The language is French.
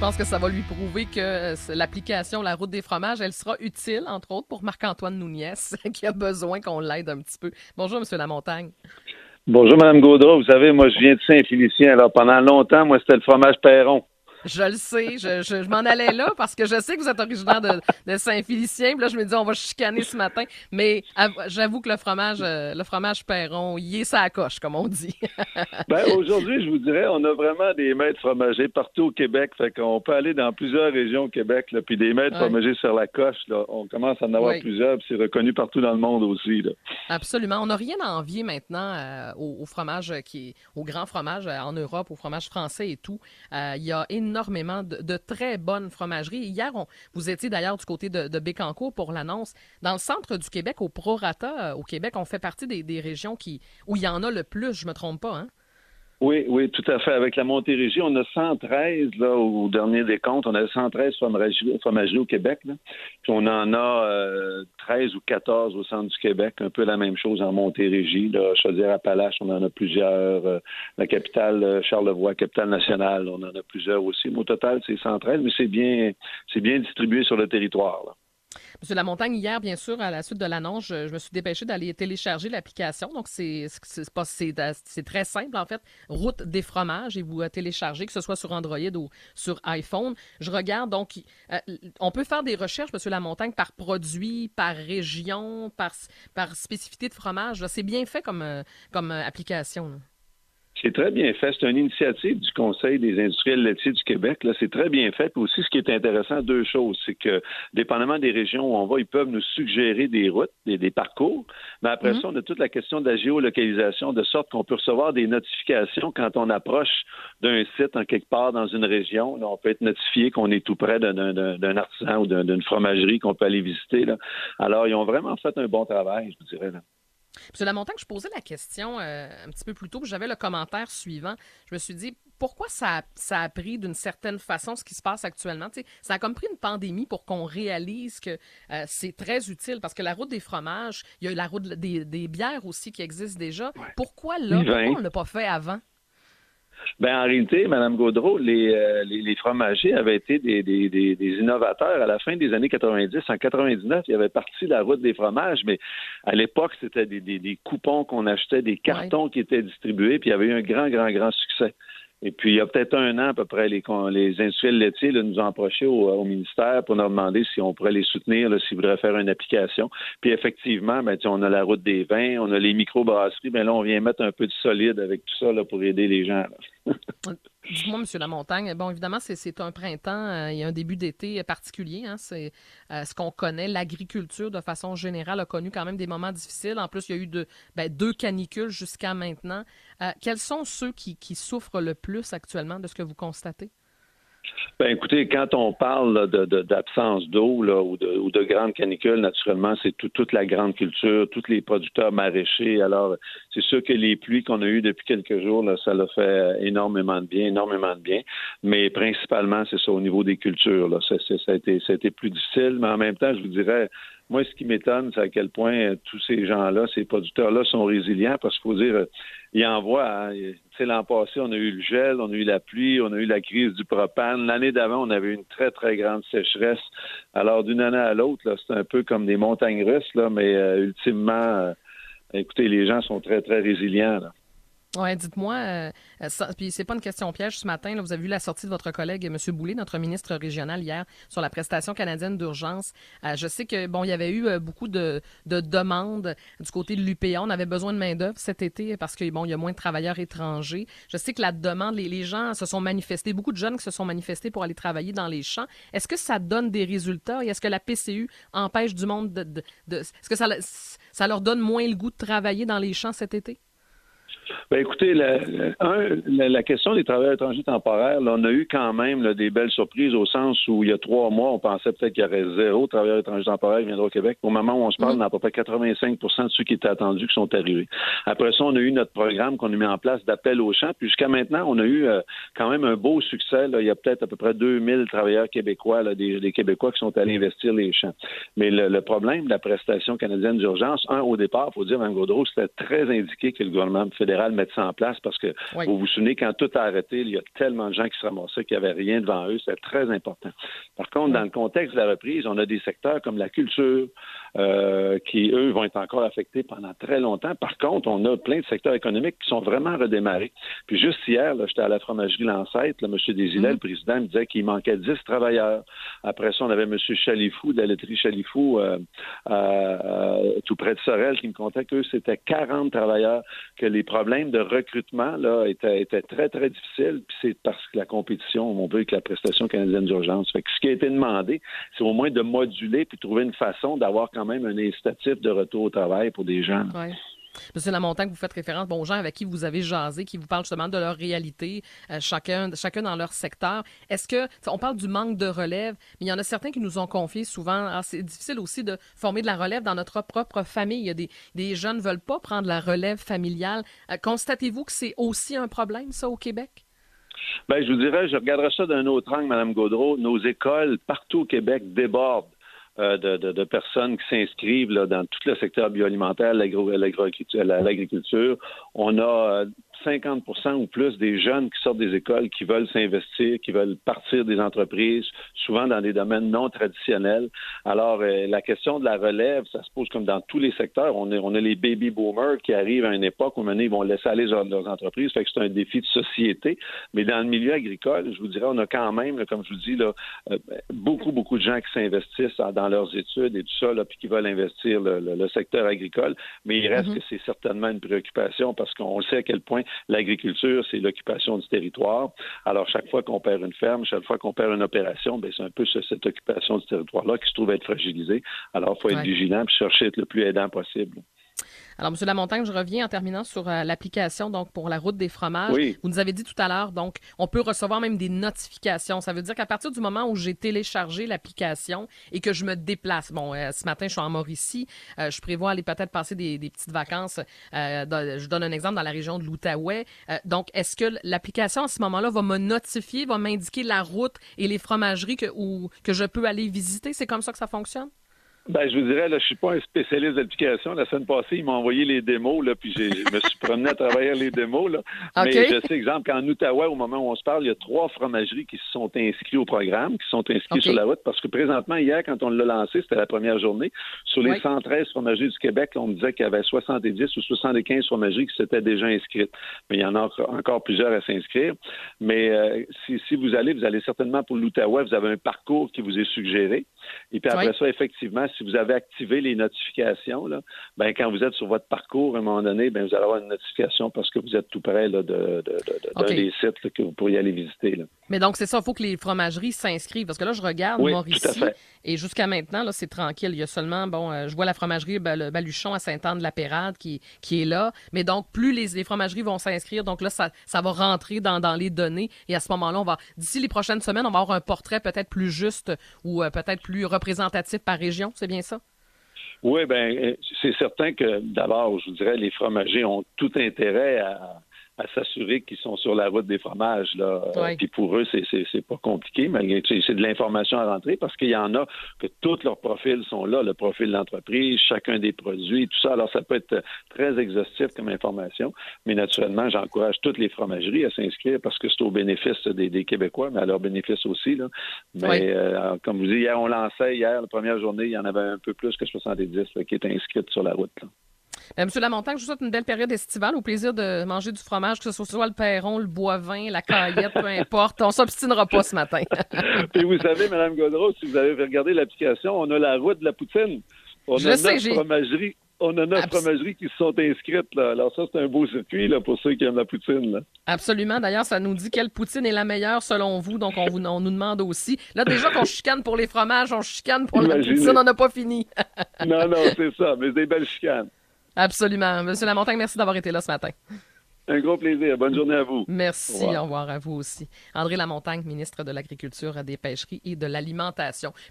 pense que ça va lui prouver que l'application La Route des fromages, elle sera utile, entre autres, pour Marc-Antoine Nouniès, qui a besoin qu'on l'aide un petit peu. Bonjour, Monsieur Lamontagne. Bonjour, Mme Gaudreau. Vous savez, moi, je viens de Saint-Félicien. Alors, pendant longtemps, moi, c'était le fromage Perron. Je le sais, je m'en allais là parce que je sais que vous êtes originaire de Saint-Félicien. Puis là, je me dis, on va chicaner ce matin. Mais j'avoue que le fromage Perron, il est sa coche, comme on dit. Ben, aujourd'hui, je vous dirais, on a vraiment des maîtres fromagers partout au Québec. Fait qu'on peut aller dans plusieurs régions au Québec, là, puis des maîtres fromagers sur la coche, là. On commence à en avoir plusieurs, puis c'est reconnu partout dans le monde aussi, là. Absolument. On n'a rien à envier maintenant au fromage au grand fromage en Europe, au fromage français et tout. Il y a énormément de très bonnes fromageries. Hier, vous étiez d'ailleurs du côté de Bécancour pour l'annonce. Dans le centre du Québec, au Prorata, au Québec, on fait partie des régions où il y en a le plus, je me trompe pas, hein? Oui, oui, tout à fait. Avec la Montérégie, on a 113, là, au dernier décompte. On a 113 fromageries au Québec, là. Puis on en a 13 ou 14 au centre du Québec. Un peu la même chose en Montérégie, là. Chaudière-Appalaches, on en a plusieurs. La capitale, Charlevoix, capitale nationale, on en a plusieurs aussi. Mais au total, c'est 113, mais c'est bien distribué sur le territoire, là. Monsieur Lamontagne, hier, bien sûr, à la suite de l'annonce, je me suis dépêchée d'aller télécharger l'application. Donc, c'est très simple, en fait. Route des fromages, et vous téléchargez, que ce soit sur Android ou sur iPhone. Je regarde, donc, on peut faire des recherches, Monsieur Lamontagne, par produit, par région, par spécificité de fromage. C'est bien fait comme application, là. C'est très bien fait. C'est une initiative du Conseil des industriels laitiers du Québec. Là, c'est très bien fait. Puis aussi, ce qui est intéressant, deux choses, c'est que, dépendamment des régions où on va, ils peuvent nous suggérer des routes, des parcours. Mais après ça, on a toute la question de la géolocalisation, de sorte qu'on peut recevoir des notifications quand on approche d'un site en quelque part dans une région. Là, on peut être notifié qu'on est tout près d'un artisan ou d'une fromagerie qu'on peut aller visiter, là. Alors, ils ont vraiment fait un bon travail, je vous dirais, là. Monsieur Lamontagne, je posais la question un petit peu plus tôt, puis j'avais le commentaire suivant. Je me suis dit, pourquoi ça a pris d'une certaine façon ce qui se passe actuellement? T'sais, ça a comme pris une pandémie pour qu'on réalise que c'est très utile, parce que la route des fromages, il y a la route des bières aussi qui existe déjà. Pourquoi là? Pourquoi on ne l'a pas fait avant? Ben en réalité, Mme Gaudreau, les fromagers avaient été des innovateurs à la fin des années 90. En 99, il y avait parti la route des fromages, mais à l'époque, c'était des coupons qu'on achetait, des cartons qui étaient distribués, puis il y avait eu un grand succès. Et puis, il y a peut-être un an à peu près, les industriels laitiers là, nous ont approchés au ministère pour nous demander si on pourrait les soutenir, là, s'ils voudraient faire une application. Puis effectivement, ben, on a la route des vins, on a les microbrasseries, mais là, on vient mettre un peu de solide avec tout ça là, pour aider les gens. Dites-moi, M. Lamontagne, bon, évidemment, c'est un printemps, il y a un début d'été particulier, hein, c'est ce qu'on connaît. L'agriculture, de façon générale, a connu quand même des moments difficiles. En plus, il y a eu deux canicules jusqu'à maintenant. Quels sont ceux qui souffrent le plus actuellement de ce que vous constatez? Ben écoutez, quand on parle d'absence d'eau là, ou de grandes canicules, naturellement, c'est toute la grande culture, tous les producteurs maraîchers. Alors, c'est sûr que les pluies qu'on a eues depuis quelques jours, là, ça l'a fait énormément de bien. Mais principalement, c'est ça au niveau des cultures. Là. Ça a été plus difficile, mais en même temps, je vous dirais, moi, ce qui m'étonne, c'est à quel point tous ces gens-là, ces producteurs-là sont résilients parce qu'il faut dire, ils envoient, hein, tu sais, l'an passé, on a eu le gel, on a eu la pluie, on a eu la crise du propane. L'année d'avant, on avait une très, très grande sécheresse. Alors, d'une année à l'autre, là, c'est un peu comme des montagnes russes, là, mais ultimement, écoutez, les gens sont très, très résilients, là. Oui, dites-moi, puis c'est pas une question piège ce matin, là, vous avez vu la sortie de votre collègue M. Boulay, notre ministre régional, hier, sur la prestation canadienne d'urgence. Je sais que bon, il y avait eu beaucoup de demandes du côté de l'UPA. On avait besoin de main-d'œuvre cet été parce que bon, il y a moins de travailleurs étrangers. Je sais que la demande, les gens se sont manifestés, beaucoup de jeunes qui se sont manifestés pour aller travailler dans les champs. Est-ce que ça donne des résultats et est-ce que la PCU empêche du monde est-ce que ça leur donne moins le goût de travailler dans les champs cet été? Ben écoutez, la question des travailleurs étrangers temporaires, là, on a eu quand même là, des belles surprises au sens où il y a 3 mois, on pensait peut-être qu'il y aurait 0 travailleurs étrangers temporaires qui viendraient au Québec. Au moment où on se parle, on a à peu près 85 % de ceux qui étaient attendus qui sont arrivés. Après ça, on a eu notre programme qu'on a mis en place d'appel aux champs. Puis jusqu'à maintenant, on a eu quand même un beau succès. Là. Il y a peut-être à peu près 2000 travailleurs québécois, là, des Québécois qui sont allés investir les champs. Mais le problème de la prestation canadienne d'urgence, au départ, il faut dire, Mme Gaudreau, c'était très indiqué que le gouvernement fédéral mette ça en place parce que Oui. vous vous souvenez, quand tout a arrêté, il y a tellement de gens qui se ramassaient qu'il n'y avait rien devant eux. C'est très important. Par contre, dans le contexte de la reprise, on a des secteurs comme la culture qui, eux, vont être encore affectés pendant très longtemps. Par contre, on a plein de secteurs économiques qui sont vraiment redémarrés. Puis juste hier, là, j'étais à la fromagerie Lancette, là, M. Desilets, le président, me disait qu'il manquait 10 travailleurs. Après ça, on avait M. Chalifou, de la laiterie Chalifou, tout près de Sorel, qui me contait qu'eux, c'était 40 travailleurs, que les problèmes de recrutement là étaient très, très difficiles. Puis c'est parce que la compétition, on veut, avec la prestation canadienne d'urgence. Fait que ce qui a été demandé, c'est au moins de moduler puis trouver une façon d'avoir quand même un incitatif de retour au travail pour des gens. Oui. Monsieur Lamontagne, vous faites référence aux gens avec qui vous avez jasé, qui vous parlent justement de leur réalité, chacun dans leur secteur. Est-ce que, on parle du manque de relève, mais il y en a certains qui nous ont confié souvent, c'est difficile aussi de former de la relève dans notre propre famille. Il y a des jeunes ne veulent pas prendre la relève familiale. Constatez-vous que c'est aussi un problème, ça, au Québec? Bien, je vous dirais, je regarderai ça d'un autre angle, Mme Gaudreau. Nos écoles, partout au Québec, débordent de personnes qui s'inscrivent là, dans tout le secteur bioalimentaire, l'agriculture. On a 50% ou plus des jeunes qui sortent des écoles qui veulent s'investir, qui veulent partir des entreprises, souvent dans des domaines non traditionnels. Alors, la question de la relève, ça se pose comme dans tous les secteurs. On a les baby boomers qui arrivent à une époque où maintenant ils vont laisser aller leurs entreprises. Fait que c'est un défi de société. Mais dans le milieu agricole, je vous dirais, on a quand même, là, comme je vous dis, là, beaucoup de gens qui s'investissent dans leurs études et tout ça, là, puis qui veulent investir le secteur agricole. Mais il reste que c'est certainement une préoccupation parce qu'on sait à quel point l'agriculture, c'est l'occupation du territoire. Alors, chaque fois qu'on perd une ferme, chaque fois qu'on perd une opération, bien, c'est un peu cette occupation du territoire-là qui se trouve être fragilisée. Alors, il faut être vigilant et chercher à être le plus aidant possible. Alors, M. Lamontagne, je reviens en terminant sur l'application donc pour la route des fromages. Oui. Vous nous avez dit tout à l'heure, donc, on peut recevoir même des notifications. Ça veut dire qu'à partir du moment où j'ai téléchargé l'application et que je me déplace, bon, ce matin, je suis en Mauricie, je prévois aller peut-être passer des petites vacances. Je donne un exemple dans la région de l'Outaouais. Donc, est-ce que l'application, à ce moment-là, va me notifier, va m'indiquer la route et les fromageries que je peux aller visiter? C'est comme ça que ça fonctionne? Ben, je vous dirais, là, je suis pas un spécialiste d'application. La semaine passée, ils m'ont envoyé les démos, là, puis je me suis promené à travers les démos, là. Okay. Mais je sais, exemple, qu'en Outaouais, au moment où on se parle, il y a 3 fromageries qui se sont inscrits au programme, qui sont inscrits sur la route, parce que présentement, hier, quand on l'a lancé, c'était la première journée, sur les 113 fromageries du Québec, on me disait qu'il y avait 70 ou 75 fromageries qui s'étaient déjà inscrites. Mais il y en a encore plusieurs à s'inscrire. Mais si vous allez certainement pour l'Outaouais, vous avez un parcours qui vous est suggéré. Et puis après ça, effectivement, si vous avez activé les notifications, là, ben quand vous êtes sur votre parcours, à un moment donné, ben vous allez avoir une notification parce que vous êtes tout près là, d'un des sites là, que vous pourriez aller visiter. Là. Mais donc, c'est ça, il faut que les fromageries s'inscrivent. Parce que là, je regarde Mauricie, et jusqu'à maintenant, là, c'est tranquille. Il y a seulement, je vois la fromagerie le Baluchon à Sainte-Anne-de-la-Pérade qui est là. Mais donc, plus les fromageries vont s'inscrire, donc là, ça va rentrer dans les données. Et à ce moment-là, d'ici les prochaines semaines, on va avoir un portrait peut-être plus juste ou peut-être plus représentatif par région. C'est bien ça? Oui, ben c'est certain que d'abord, je vous dirais, les fromagers ont tout intérêt à s'assurer qu'ils sont sur la route des fromages. Là. Puis pour eux, c'est pas compliqué, malgré c'est de l'information à rentrer parce qu'il y en a que tous leurs profils sont là, le profil de l'entreprise, chacun des produits, tout ça. Alors, ça peut être très exhaustif comme information, mais naturellement, j'encourage toutes les fromageries à s'inscrire parce que c'est au bénéfice des Québécois, mais à leur bénéfice aussi. Là. Mais comme vous dites, hier, la première journée, il y en avait un peu plus que 70 là, qui étaient inscrites sur la route. Là. Monsieur Lamontagne, je vous souhaite une belle période estivale. Au plaisir de manger du fromage, que ce soit le perron, le boivin, la caillette, peu importe. On s'obstinera pas ce matin. Puis vous savez, Mme Gaudreau, si vous avez regardé l'application, on a la route de la poutine. On a 9 fromageries. On a 9 fromageries qui se sont inscrites. Là. Alors ça, c'est un beau circuit là, pour ceux qui aiment la poutine. Là. Absolument. D'ailleurs, ça nous dit quelle poutine est la meilleure selon vous. Donc, on nous demande aussi. Là, déjà qu'on chicane pour les fromages, on chicane pour la poutine. On n'a pas fini. Non, c'est ça. Mais c'est des belles chicanes. Absolument. Monsieur Lamontagne, merci d'avoir été là ce matin. Un gros plaisir. Bonne journée à vous. Merci. Au revoir à vous aussi. André Lamontagne, ministre de l'Agriculture, des Pêcheries et de l'Alimentation.